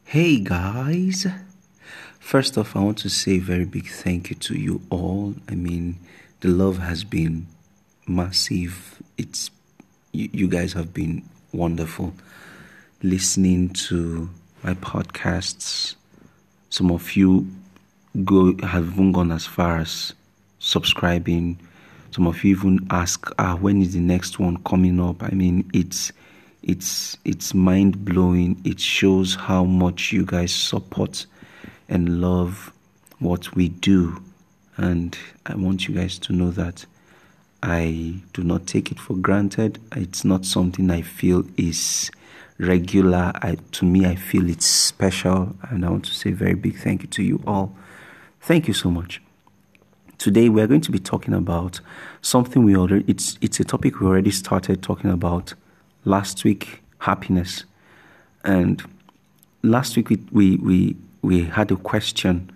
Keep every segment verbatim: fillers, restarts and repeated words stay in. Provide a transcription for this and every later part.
Hey guys, first off, I want to say a very big thank you to you all. I mean, the love has been massive. It's you, you guys have been wonderful listening to my podcasts. Some of you go have even gone as far as subscribing. Some of you even ask, ah, when is the next one coming up? I mean, it's it's it's mind blowing. It shows how much you guys support and love what we do, and I want you guys to know that I do not take it for granted. It's not something I feel is regular. I, to me, I feel it's special, and I want to say a very big thank you to you all. Thank you so much. Today we are going to be talking about something we already it's it's a topic we already started talking about last week, happiness. And last week we we we, we had a question: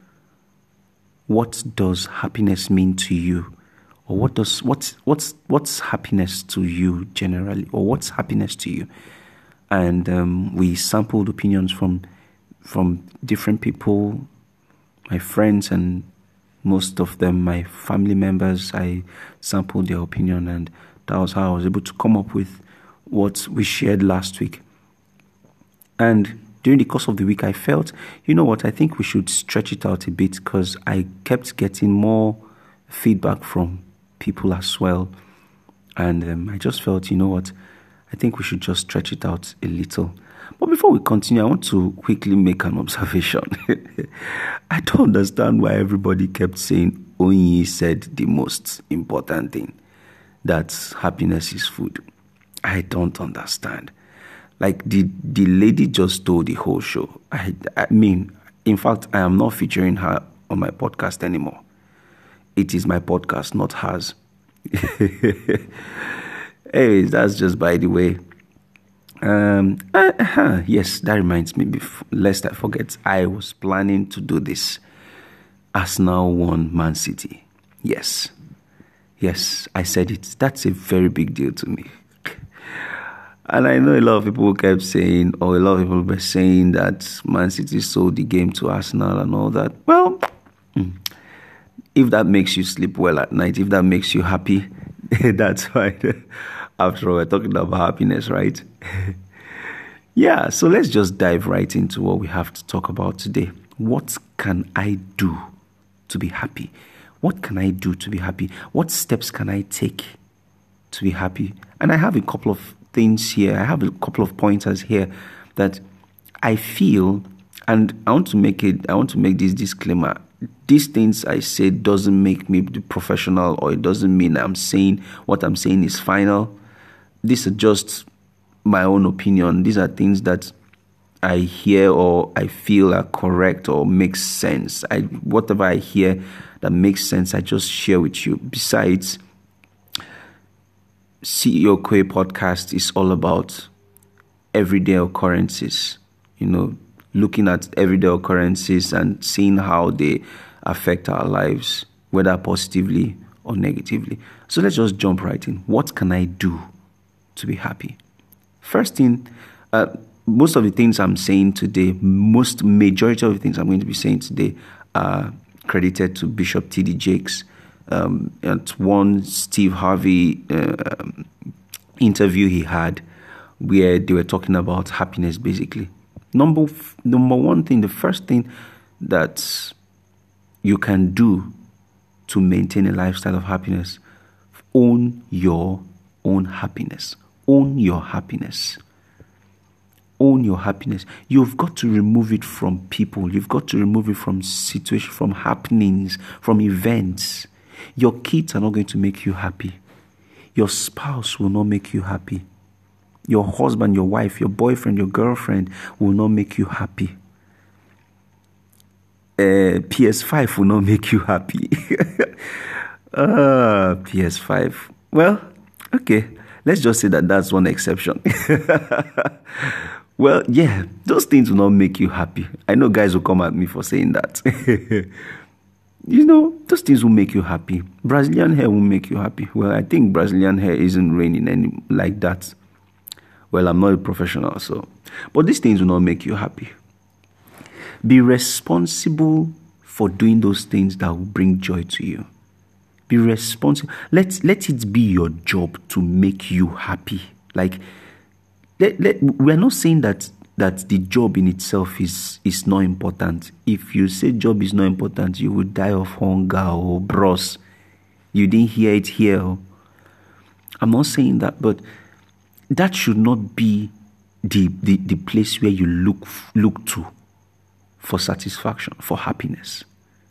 what does happiness mean to you? Or what does what's what's what's happiness to you generally? Or what's happiness to you? And um, we sampled opinions from from different people, my friends, and most of them my family members. I sampled their opinion, and that was how I was able to come up with what we shared last week. And during the course of the week, I felt, you know what, I think we should stretch it out a bit, because I kept getting more feedback from people as well. And um, I just felt, you know what, I think we should just stretch it out a little. But before we continue, I want to quickly make an observation. I don't understand why everybody kept saying Onyi said the most important thing, that happiness is food. I don't understand. Like, the, the lady just stole the whole show. I, I mean, in fact, I am not featuring her on my podcast anymore. It is my podcast, not hers. Hey, that's just by the way. Um, uh, uh, yes, that reminds me, before, lest I forget, I was planning to do this. Arsenal won Man City. Yes. Yes, I said it. That's a very big deal to me. And I know a lot of people kept saying, or a lot of people were saying that Man City sold the game to Arsenal and all that. Well, if that makes you sleep well at night, if that makes you happy, that's fine. After all, we're talking about happiness, right? Yeah, so let's just dive right into what we have to talk about today. What can I do to be happy? What can I do to be happy? What steps can I take to be happy? And I have a couple of things here. I have a couple of pointers here that I feel, and I want to make it, I want to make this disclaimer. These things I say doesn't make me the professional, or it doesn't mean I'm saying what I'm saying is final. These are just my own opinion. These are things that I hear or I feel are correct or makes sense. I whatever I hear that makes sense, I just share with you. Besides, C E O Kwe podcast is all about everyday occurrences, you know, looking at everyday occurrences and seeing how they affect our lives, whether positively or negatively. So let's just jump right in. What can I do to be happy? First thing, uh, most of the things I'm saying today, most majority of the things I'm going to be saying today are credited to Bishop T D Jakes. Um, at one Steve Harvey uh, interview he had, where they were talking about happiness, basically. Number f- number one thing, the first thing that you can do to maintain a lifestyle of happiness, own your own happiness. Own your happiness. Own your happiness. You've got to remove it from people. You've got to remove it from situations, from happenings, from events. Your kids are not going to make you happy. Your spouse will not make you happy. Your husband, your wife, your boyfriend, your girlfriend will not make you happy. Uh, P S five will not make you happy. uh, P S five. Well, okay. Let's just say that that's one exception. Well, yeah, those things will not make you happy. I know guys will come at me for saying that. You know, those things will make you happy. Brazilian hair will make you happy. Well, I think Brazilian hair isn't raining any like that. Well, I'm not a professional, so. But these things will not make you happy. Be responsible for doing those things that will bring joy to you. Be responsible. Let, let it be your job to make you happy. Like, let, let, we're not saying that that the job in itself is, is not important. If you say job is not important, you will die of hunger or bros. You didn't hear it here. I'm not saying that, but that should not be the, the, the place where you look look to for satisfaction, for happiness.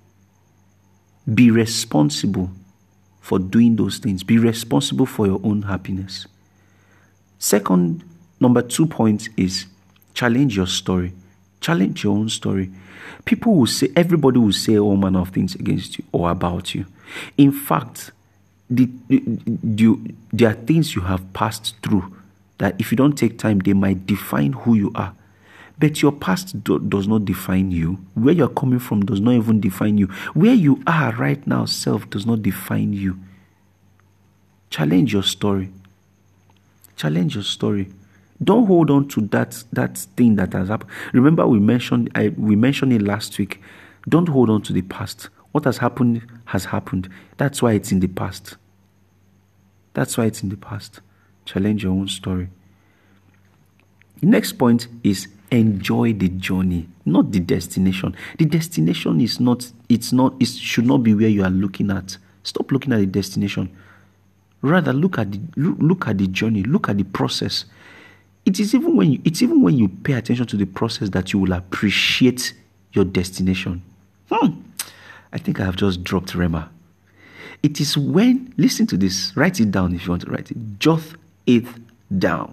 Be responsible for doing those things. Be responsible for your own happiness. Second, number two point is challenge your story. Challenge your own story. People will say, everybody will say all manner of things against you or about you. In fact, the, the, the, there are things you have passed through that if you don't take time, they might define who you are. But your past do, does not define you. Where you're coming from does not even define you. Where you are right now, self, does not define you. Challenge your story. Challenge your story. Don't hold on to that, that thing that has happened. Remember, we mentioned I, we mentioned it last week. Don't hold on to the past. What has happened has happened. That's why it's in the past. That's why it's in the past. Challenge your own story. The next point is enjoy the journey, not the destination. The destination is not, it's not, it should not be where you are looking at. Stop looking at the destination. Rather, look at the look, look at the journey, look at the process. It is even when you, it's even when you pay attention to the process that you will appreciate your destination. Hmm. I think I have just dropped Rema. It is when, listen to this, write it down if you want to write it. Jot it down.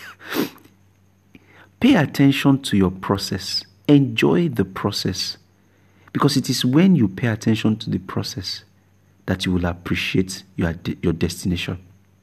Pay attention to your process. Enjoy the process. Because it is when you pay attention to the process that you will appreciate your, your destination.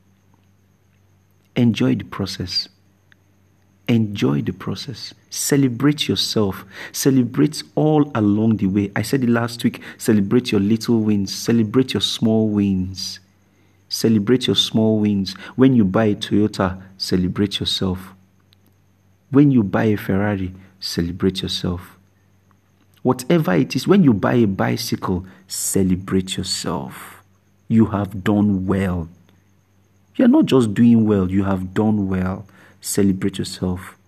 Enjoy the process. Enjoy the process. Celebrate yourself. Celebrate all along the way. I said it last week. Celebrate your little wins. Celebrate your small wins. Celebrate your small wins. When you buy a Toyota, celebrate yourself. When you buy a Ferrari, celebrate yourself. Whatever it is, when you buy a bicycle, celebrate yourself. You have done well. You're not just doing well, you have done well. Celebrate yourself.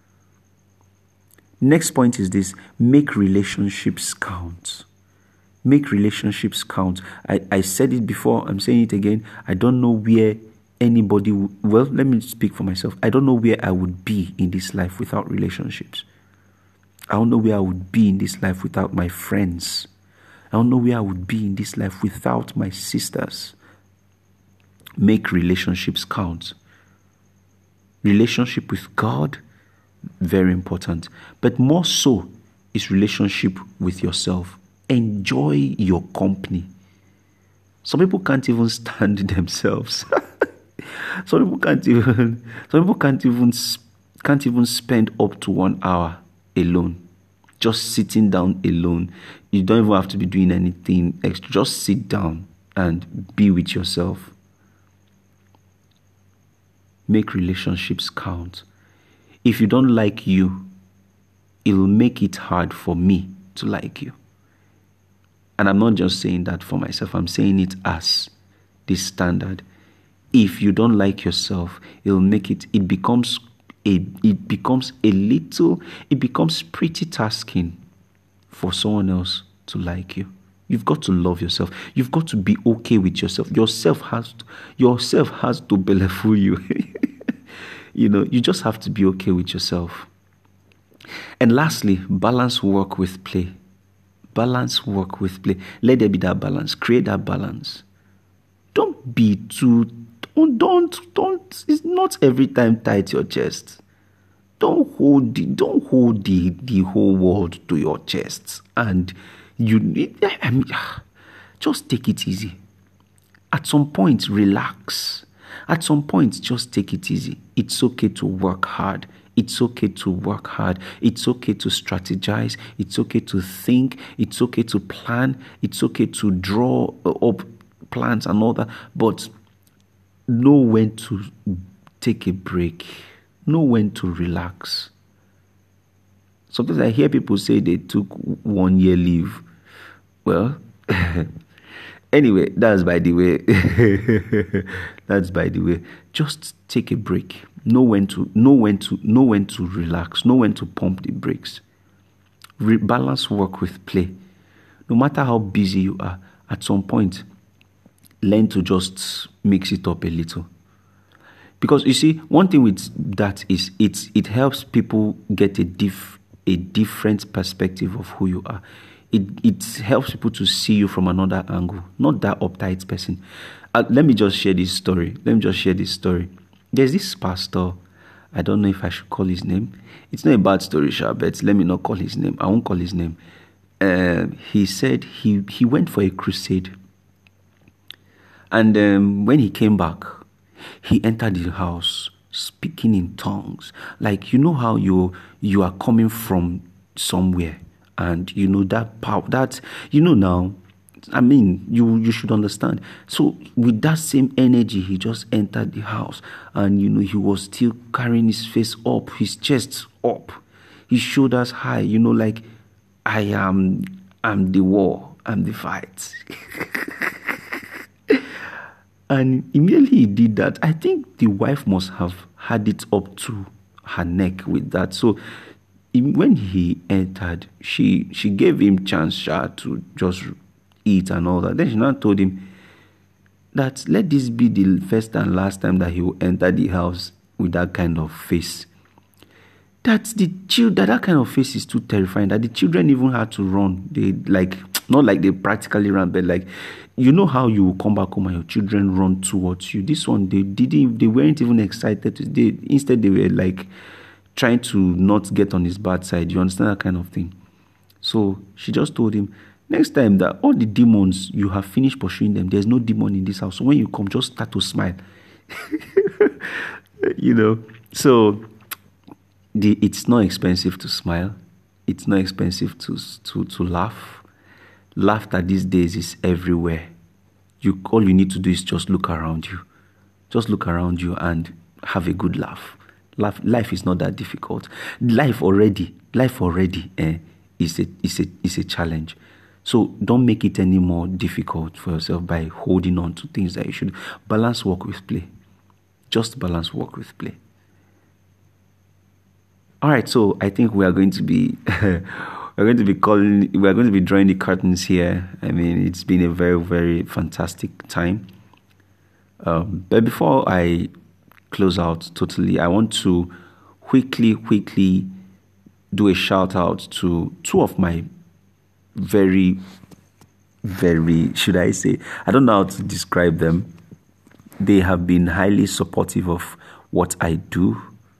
Next point is this: make relationships count. Make relationships count. I, I said it before, I'm saying it again. I don't know where anybody, w- well, let me speak for myself. I don't know where I would be in this life without relationships. I don't know where I would be in this life without my friends. I don't know where I would be in this life without my sisters. Make relationships count. Relationship with God, very important. But more so is relationship with yourself. Enjoy your company. Some people can't even stand themselves. Some people can't even. Some people can't even can't even spend up to one hour alone, just sitting down alone. You don't even have to be doing anything extra. Just sit down and be with yourself. Make relationships count. If you don't like you, it will make it hard for me to like you. And I'm not just saying that for myself. I'm saying it as this standard. If you don't like yourself, it will make it, it becomes a, it becomes a little, it becomes pretty tasking for someone else to like you. You've got to love yourself. You've got to be okay with yourself. Yourself has to, yourself has to belleful you. You know, you just have to be okay with yourself. And lastly, balance work with play. Balance work with play. Let there be that balance. Create that balance. Don't be too, don't, don't, don't, it's not every time tight your chest. Don't hold the, don't hold the, the whole world to your chest. And you need, I mean, just take it easy. At some point, relax. At some point, just take it easy. It's okay to work hard. It's okay to work hard. It's okay to strategize. It's okay to think. It's okay to plan. It's okay to draw up plans and all that. But know when to take a break. Know when to relax. Sometimes I hear people say they took one year leave. Well, anyway, that's by the way. That's by the way. Just take a break. Know when to know when to know when to relax. Know when to pump the brakes. Re- balance work with play. No matter how busy you are, at some point, learn to just mix it up a little. Because you see, one thing with that is it it helps people get a diff a different perspective of who you are. It it helps people to see you from another angle, not that uptight person. Uh, let me just share this story. Let me just share this story. There's this pastor. I don't know if I should call his name. It's not a bad story, sure, but let me not call his name. I won't call his name. Uh, he said he he went for a crusade, and um, when he came back, he entered the house speaking in tongues. Like, you know how you you are coming from somewhere, and you know that power, that you know now. I mean, you you should understand. So with that same energy, he just entered the house, and you know he was still carrying his face up, his chest up, his shoulders high. You know, like I am, I'm the war, I'm the fight. And immediately he did that. I think the wife must have had it up to her neck with that. So when he entered, she she gave him chance sha, to just eat and all that. Then she now told him that let this be the first and last time that he will enter the house with that kind of face. That the children, that kind of face is too terrifying. That the children even had to run. They like not like they practically ran, but like, you know how you will come back home and your children run towards you. This one, they didn't. They weren't even excited. To, they instead they were like trying to not get on his bad side. You understand that kind of thing. So she just told him, next time that all the demons, you have finished pursuing them, there's no demon in this house. So when you come, just start to smile. You know, so the it's not expensive to smile. It's not expensive to to to laugh. Laughter these days is everywhere. You all you need to do is just look around you. Just look around you and have a good laugh. Laugh life is not that difficult. Life already, life already eh, is a is a is a challenge. So don't make it any more difficult for yourself by holding on to things that you should. Balance work with play. Just balance work with play. All right, so I think we are going to be we're going to be calling we're going to be drawing the curtains here. I mean, it's been a very, very fantastic time. Um, but before I close out totally, I want to quickly, quickly do a shout out to two of my very, very, should I say, I don't know how to describe them. They have been highly supportive of what I do,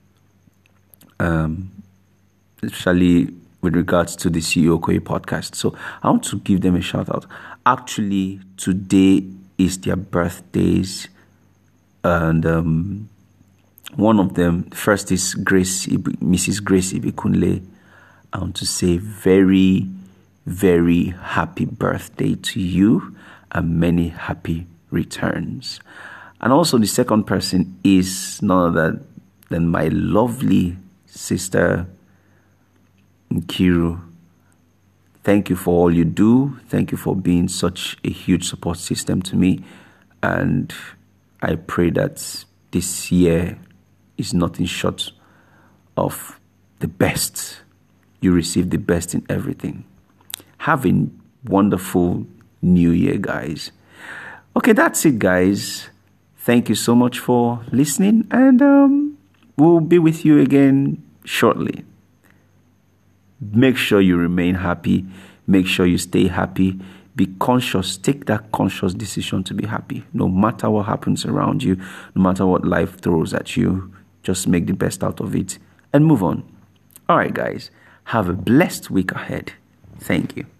um, especially with regards to the C E O Okoye podcast. So I want to give them a shout out. Actually, today is their birthdays, and um, one of them, first is Grace, Missus Grace Ibikunle. I want to say very, very happy birthday to you and many happy returns. And also the second person is none other than my lovely sister, Nkiru. Thank you for all you do. Thank you for being such a huge support system to me. And I pray that this year is nothing short of the best. You receive the best in everything. Have a wonderful new year, guys. Okay, that's it, guys. Thank you so much for listening, and um, we'll be with you again shortly. Make sure you remain happy. Make sure you stay happy. Be conscious. Take that conscious decision to be happy. No matter what happens around you, no matter what life throws at you, just make the best out of it and move on. All right, guys. Have a blessed week ahead. Thank you.